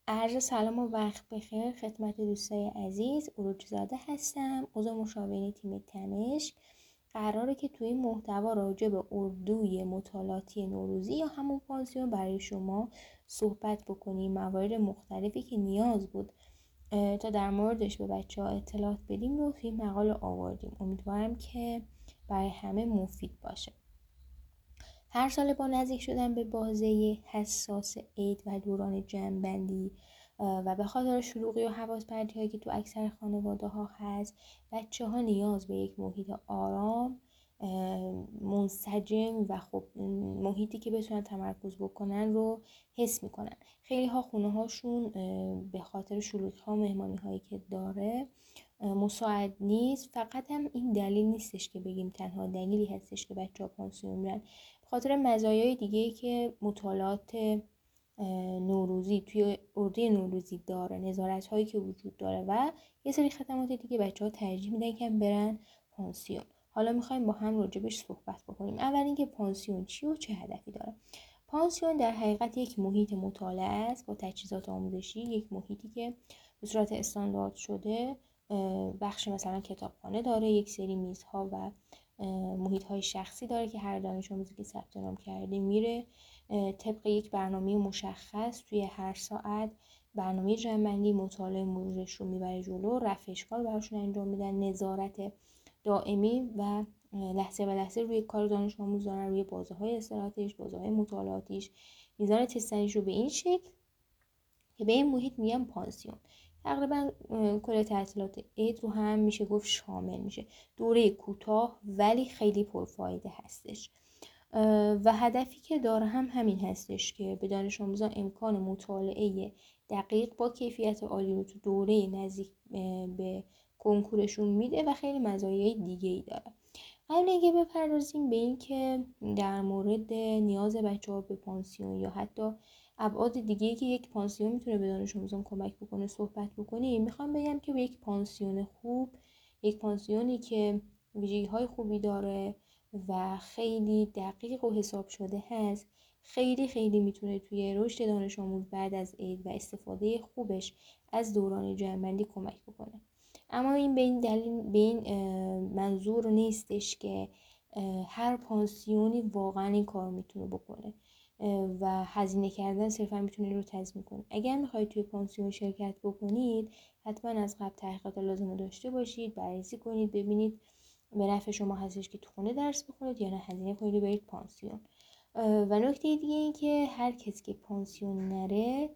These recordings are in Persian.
عرض سلام و وقت بخیر خدمت دوستای عزیز. عروج‌زاده هستم، عضو مشاوره تیم تنش. قراره که توی این محتوا راجع به اردوی مطالعاتی نوروزی یا همون پانسیون برای شما صحبت بکنیم. موارد مختلفی که نیاز بود تا در موردش به بچه ها اطلاعات بدیم رو توی مقاله آوردیم. امیدوارم که برای همه مفید باشه. هر سال با نزدیک شدن به بازه حساس عید و دوران جمع‌بندی و به خاطر شلوغی و حواس پرتی هایی که تو اکثر خانواده ها هست، بچه ها نیاز به یک محیط آرام، منسجم و خب محیطی که بتونن تمرکز بکنن رو حس میکنن. خیلی ها خونه هاشون به خاطر شلوغی ها و مهمانی هایی که داره مساعد نیست. فقط هم این دلیل نیستش که بگیم تنها دلیلی هستش که بچه ها پانسیون میرن، خاطر مزایای دیگه‌ای که مطالعات نوروزی توی اردوی نوروزی داره، نظارت هایی که وجود داره و یه سری خدمات دیگه بچه ها ترجیح میدن که برن پانسیون. حالا میخوایم با هم راجبش صحبت بکنیم. اول اینکه پانسیون چی و چه هدفی داره. پانسیون در حقیقت یک محیط مطالعه است با تجهیزات آموزشی، یک محیطی که به صورت استاندارد شده بخش مثلا کتابخانه داره، یک سری میزها و محیط های شخصی داره که هر دانش آموزی که ثبت نام کرده میره طبق یک برنامه مشخص توی هر ساعت برنامه جمع‌بندی مطالعه مرورش رو میبره جلو، رفع اشکال براشون انجام میدن، نظارت دائمی و لحظه به لحظه روی کار دانش آموز دارن، روی بازه های استراحتیش، بازه های مطالعاتیش، میزان تستنیش رو به این شکل که به این محیط میگن پانسیون. تقریبا کل تعطیلات عید رو هم میشه گفت شامل میشه. دوره کوتاه ولی خیلی پرفایده هستش و هدفی که داره هم همین هستش که به دانش آموزان امکان مطالعه دقیق با کیفیت عالی رو تو دوره نزدیک به کنکورشون میده و خیلی مزایای دیگه ای داره. قبل اینکه بپردازیم به این که در مورد نیاز بچه‌ها به پانسیون یا حتی ابعاد دیگه‌ای که یک پانسیون میتونه به دانش آموزان کمک بکنه صحبت بکنیم، میخوام بگم که یک پانسیون خوب، یک پانسیونی که ویژگی‌های خوبی داره و خیلی دقیق و حساب شده هست، خیلی خیلی میتونه توی رشد دانش آموز بعد از عید و استفاده خوبش از دوران جمع‌بندی کمک بکنه. اما این به این دلیل، به این منظور نیستش که هر پانسیونی واقعا این کار میتونه بکنه و هزینه کردن صرفا میتونه این رو تضمین کنه. اگر میخواید توی پانسیون شرکت بکنید، حتما از قبل تحقیقات لازم داشته باشید، بررسی کنید، ببینید به نفع شما هستش که تو خونه درس بخونید یا نه هزینه کنید برید پانسیون. و نکته دیگه این که هر کسی که پانسیون نره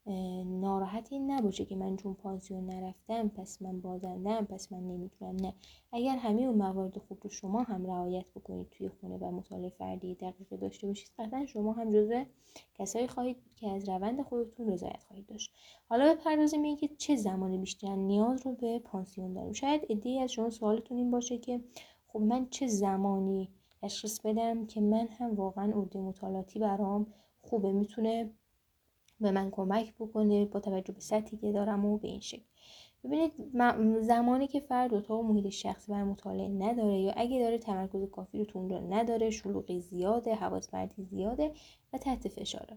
ناراحت این نباشه که من چون پانسیون نرفتم پس من بازندم، پس من نمیتونم. نه، اگر همه اون موارد خوب رو شما هم رعایت بکنید توی خونه و مطالعه فردی دقیق داشته باشید، قطعا شما هم جزو کسایی خواهید که از روند خودتون رضایت خواهید داشت. حالا بپردازیم به اینکه چه زمانی بیشتر نیاز رو به پانسیون داریم. شاید عده‌ای از شما سوالتون این باشه که خب من چه زمانی تشخیص بدم که من هم واقعا اردوی مطالعاتی برام خوبه، میتونه به من کمک بکنه با توجه به سطحی که دارم و به این شکل. ببینید، زمانی که فرد اتاق و محیط شخصی برای مطالعه نداره یا اگه داره تمرکز کافی رو تو اونجا نداره، شلوغی زیاده، حواس پرتی زیاده و تحت فشاره.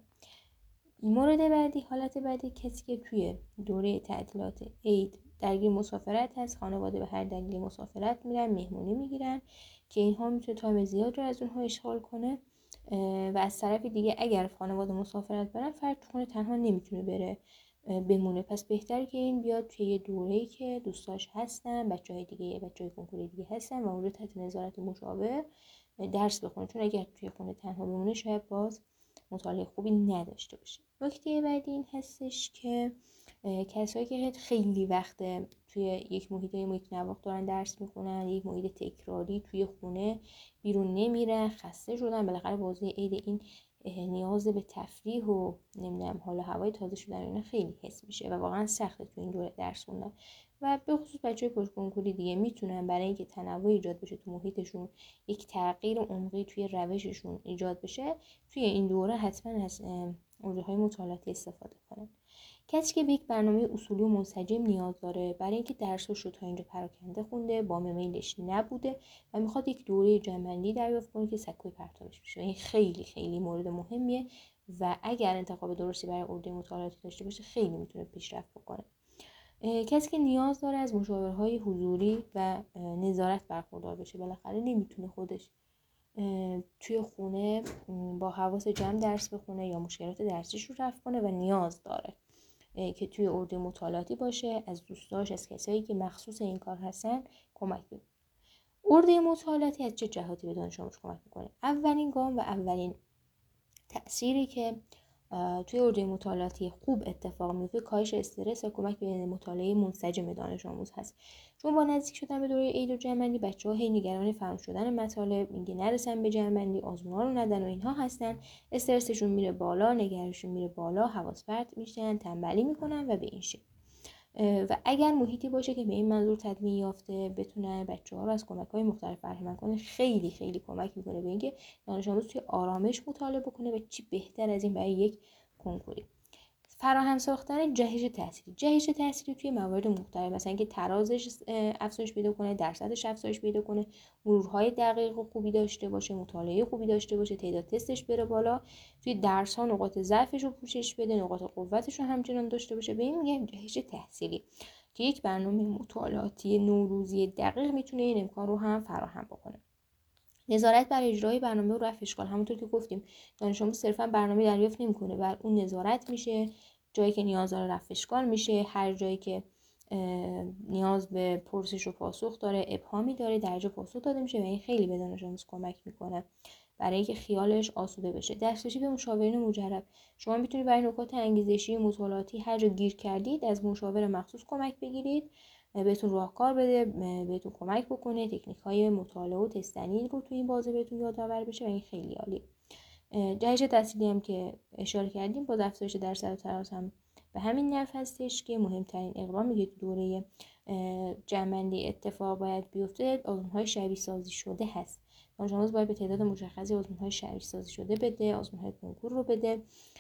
مورد بعدی، حالت بعدی، کسی که توی دوره تعطیلات عید درگیر مسافرت هست، خانواده به هر دلیلی مسافرت میرن، مهمونی میگیرن که اینها میتونه تایم زیاد رو از اونها اشغال کنه و از طرف دیگه اگر خانواده مسافرت برن، فرد تو خونه تنها نمیتونه بره بمونه. پس بهتره که این بیاد توی یه دوره‌ای که دوستاش هستن، بچهای کنکور دیگه هستن و اونجا تحت نظارت مشاور درس بخونه، چون اگر توی خونه تنها بمونه شاید باز مطالعه خوبی نداشته باشه. نکته بعدی این هستش که کسایی که خیلی وقت توی یک محیط نواخت دارن درس میخونن، یک محیط تکراری توی خونه بیرون نمیرن، خسته شدن، بالاخره بازی عید این نیاز به تفریح و نمیدونم حالا هوای تازه شدن اینا خیلی حس میشه و واقعا سخته تو این دوره درس خوندن و به خصوص بچهای پشت‌کنکوری دیگه میتونن برای اینکه تنوع ایجاد بشه تو محیطشون، یک تغییر عمقی توی روششون ایجاد بشه، توی این دوره حتما از اردوهای مطالعاتی استفاده کنن. کسی که به یک برنامه اصولی و منسجم نیاز داره برای اینکه درسش رو تا اینجا پراکنده خونده، با میلش نبوده و میخواد یک دوره جمع‌بندی دریافت کنه که سکوی پرتابش بشه، این خیلی خیلی مورد مهمیه و اگر انتخاب درستی برای عرضه مطالعاتی داشته باشه خیلی میتونه پیشرفت بکنه. کسی که نیاز داره از مشاورهای حضوری و نظارت برخوردار بشه، بالاخره نمیتونه خودش توی خونه با حواس جمع درس بخونه یا مشکلات درسیش رو رفع کنه و نیاز داره که توی عرضه مطالعاتی باشه، از دوستاش، از کسایی که مخصوص این کار هستن کمک بگیره. عرضه مطالعاتی از چه جهاتی به دانش آموز کمک میکنه؟ اولین گام و اولین تأثیری که توی عرضه مطالعاتی خوب اتفاق میفته کاهش استرس و کمک به مطالعه منسجم دانش آموز هست. چون با نزدیک شدن به دوره عید و جمع‌بندی بچه‌ها هی نگران فراموش شدن مطالب، اینکه نرسن به جمع‌بندی، آزمون‌ها رو ندن و اینها هستن، استرسشون میره بالا، نگرانیشون میره بالا، حواس پرت میشن، تنبلی میکنن و به این شکل. و اگر محیطی باشه که به این منظور تدوین یافته بتونه بچه‌ها رو از کمک‌های مختلف بهره کنه، خیلی خیلی کمک میکنه به اینکه دانش آموز توی آرامش مطالعه بکنه و چی بهتر از این برای یک کنکوری. فراهم ساختن جهش تحصیلی توی موارد مختلف، مثلا اینکه ترازش افزایش پیدا کنه، درصدش افزایش پیدا کنه، مرورهای دقیق و خوبی داشته باشه، مطالعه خوبی داشته باشه، تعداد تستش بره بالا، توی درس‌ها نقاط ضعفش رو پوشش بده، نقاط قوتش رو همچنان داشته باشه. به این میگم جهش تحصیلی که یک برنامه مطالعاتی نوروزی دقیق میتونه این امکان رو هم فراهم بکنه. نظارت بر اجرای برنامه و رفع اشکال، همونطور که گفتیم دانش آموز صرفا برنامه دریافت نمیکنه، بر اون نظارت میشه، جایی که نیاز داره رفع اشکال میشه، هر جایی که نیاز به پرسش و پاسخ داره، ابهامی داره، درجا پاسخ داده میشه و این خیلی به دانش آموز کمک میکنه برای اینکه خیالش آسوده بشه. دسترسی به مشاورین مجرب، شما میتونید برای نکات انگیزشی مطالعاتی هر جا گیر کردید از مشاور مخصوص کمک بگیرید، بهتون راهکار بده، بهتون کمک بکنه، تکنیک‌های مطالعه و تستنی رو توی این بازه بهتون یادآور بشه و این خیلی عالیه. جهش تحصیلی هم که اشاره کردیم با افزایش درصد و تراز هم به همین نحو هستش که مهمترین اقدامی که تو دوره جمع‌بندی اتفاق باید بیفته آزمون‌های شبیه سازی شده هست. دانش آموز باید به تعداد مشخصی آزمون‌های شبیه سازی شده بده، آزمون‌های کنکور رو بده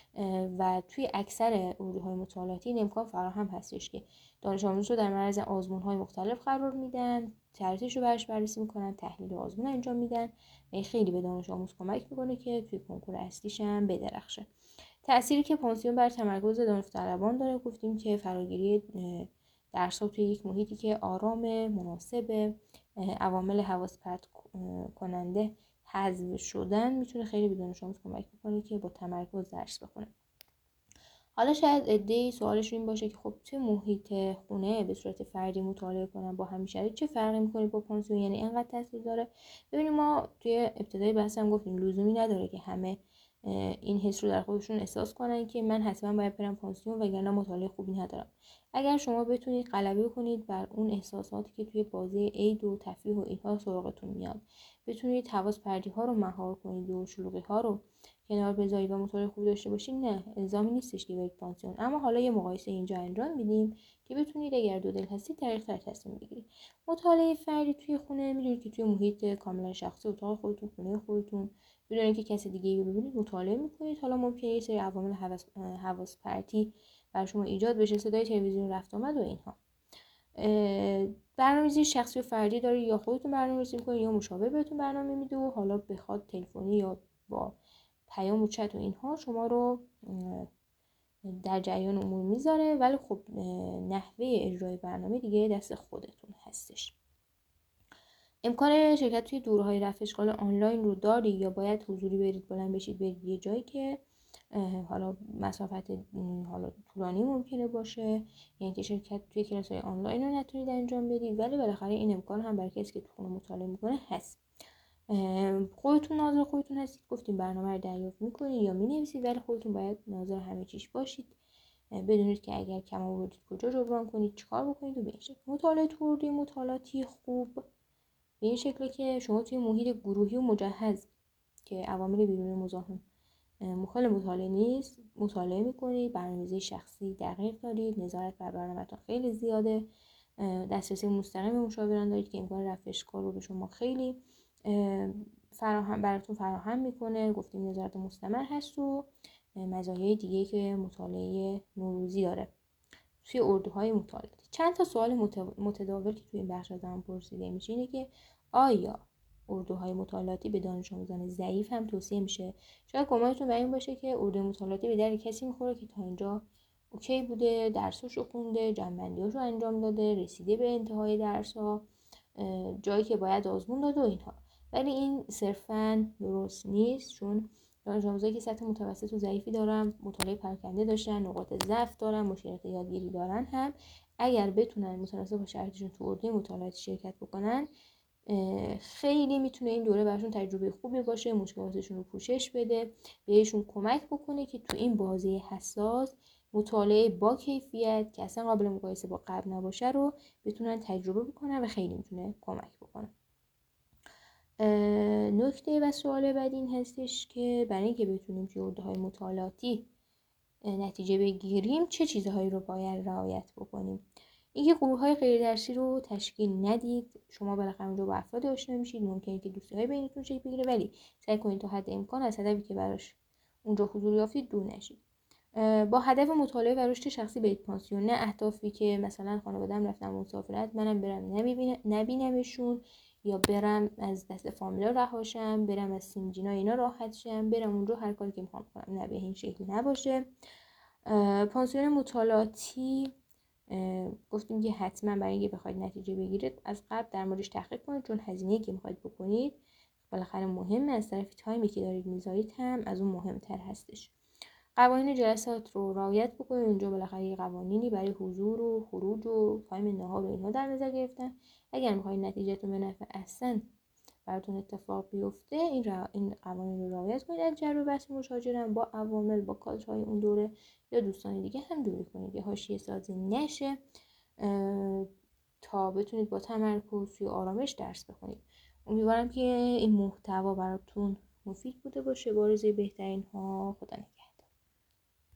و توی اکثر اردوهای مطالعاتی این امکان فراهم هستش که دانش آموز رو در معرض آزمون‌های مختلف قرار میدن، ترتیبش رو برش بررسی میکنن، تحلیل آزمون انجام میدن و خیلی به دانش آموز کمک میکنه که توی کنکور اصلیش هم بدرخشه. تأثیری که پانسیون بر تمرکز دانش‌طلبان داره، گفتیم که فراگیری درس‌ها توی یک محیطی که آرام، مناسب، عوامل حواس پرت کننده حذف شدن میتونه خیلی به دانش آموز کمک بکنه که با تمرکز درس بخونه. حالا شاید عده‌ای سوالش این باشه که خب توی محیط خونه به صورت فردی مطالعه کنم با همین شرایط چه فرقی میکنه با پانسیون، یعنی اینقدر تاثیر داره؟ ببینید ما توی ابتدای بحثم گفتیم لزومی نداره که همه این حس رو در خودشون احساس کنن که من حتما باید برم پانسیون وگرنه مطالعه خوبی ندارم. اگر شما بتونید غلبه کنید بر اون احساساتی که توی بازی عید و تفریح و اینها سراغتون میاد، بتونید حواس پرتی ها رو مهار کنید و شلوغی ها رو کنار بذارید و مطالعه خوب داشته باشین، نه الزامی نیستش که برید پانسیون. اما حالا یه مقایسه اینجا انجام میدیم که بتونید اگر دو دل هستید دقیق‌تر تصمیم بگیرید. مطالعه فردی توی خونه، میدونید که توی محیط کاملا شخصی، اتاق خودتون، خونه خودتون، بدون اینکه کسی دیگه رو ببینید مطالعه میکنید. حالا ممکنه یه سری عوامل حواس پرتی بر شما ایجاد بشه، صدای تلویزیون رفت آمد و اینها. برنامه‌ریزی شخصی و فردی داره، یا خودتون برنامه‌ریزی میکنید یا مشاور بهتون برنامه میده و حالا بخواد تلفنی یا با پیام و چت و اینها شما رو در جریان امور میذاره، ولی خب نحوه اجرای برنامه دیگه دست خودتون هستش. امکان شرکت توی دوره‌های رفع اشکال آنلاین رو داری یا باید حضوری برید بلند بشید برید یه جایی که حالا مسافت حالا طولانی ممکنه باشه، یعنی که شرکت توی کلاس‌های آنلاین رو نتونید انجام بدید، ولی بالاخره این امکان هم برای کسی که تو خونه مطالعه میکنه هست. خودتون ناظر خودتون هستید، گفتیم برنامه رو دریافت میکنید یا مینویسید، ولی خودتون باید ناظر همه چیش باشید، بدونید که اگر کم آوردید کجا جبران کنید، چیکار بکنید و به این شکل. مطالعه توردی مطالعاتی خوب به این شکله که شما توی محیط گروهی و مجهز که عوامل بیرونی مزاحم مخال مطالعه نیست مطالعه میکنید، برنامه‌ریزی شخصی دقیق دارید، نظارت بر برنامه‌تون خیلی زیاده، دسترسی مستقیم به مشاوران دارید که امکان رفع اشکال رو به شما خیلی براتون فراهم میکنه. گفتیم نظارت مستمر هست و مزایای دیگه که مطالعه نوروزی داره توی اردوهای مطالعاتی. چند تا سوال متداول که توی این بخش ازم پرسیده میشه اینه که آیا اردوهای مطالعاتی به دانش آموزان ضعیف هم توصیه میشه. شاید گمانتون بر این باشه که اردوی مطالعاتی به در کسی میخوره که تا اینجا اوکی بوده، درساشو خونده، جنبندیاشو انجام داده، رسیده به انتهای درس‌ها، جایی که باید آزمون داده و اینها. ولی این صرفاً درست نیست، چون دانش آموزایی که سطح متوسط و ضعیفی دارن، مطالعه پراکنده داشتن، نقاط ضعف دارن، مشکلات یادگیری دارن، هم اگر بتونن متناسب با شرایطشون تو اردوی مطالعاتی شرکت بکنن، خیلی میتونه این دوره براشون تجربه خوبی باشه، مشکلاتشون رو پوشش بده، بهشون کمک بکنه که تو این بازه حساس مطالعه با کیفیت که اصلا قابل مقایسه با قبل نباشه رو بتونن تجربه بکنن و خیلی میتونه کمک بکنه. نکته و سوال بعد این هستش که برای اینکه بتونیم توی اردوهای مطالعاتی نتیجه بگیریم چه چیزهایی رو باید رعایت بکنیم. اینکه گروه‌های غیر درسی رو تشکیل ندید. شما بالاخره اونجا با افراد آشنا میشید، ممکنه که دوستی‌های بینتون شکل بگیره، ولی سعی کنید تا حد امکان از هدفی که براش اونجا حضور یافتید دور نشید. با هدف مطالعه و رشد شخصی برید پانسیون، نه اهدافی که مثلا خانواده‌ام رفتن مسافرت منم برم نبینمشون، یا برم از دست فامیلا رهاشم، برم از سینجینا اینا راحت شم، برم اونجا هر کاری که میخوام کنم. نه، به این شکل نباشه. پانسیون مطالعاتی گفتیم که حتما برای اینکه بخواید نتیجه بگیرید از قبل در موردش تحقیق کنید، چون هزینه‌ای که میخواید بکنید بالاخره مهمه، از طرف تایمی که دارید میذارید هم از اون مهمتر هستش. قوانین جلسات رو رعایت بکنید. اونجا بالاخره یه قوانینی برای حضور و خروج و تایم نهار و اینها در نظر گرفتن. اگر میخواید نتیجهتون به نفع احسن براتون اتفاق بیفته، این قوانین رو رعایت کنید. از جر و بحث مشاجره با عوامل، با کادرهای اون دوره یا دوستان دیگه هم دوری کنید که حاشیه سازی نشه، تا بتونید با تمرکز و آرامش درس بخونید. امیدوارم که این محتوا براتون مفید بوده باشه. با آرزوی بهترین ها، خدا نگهدار.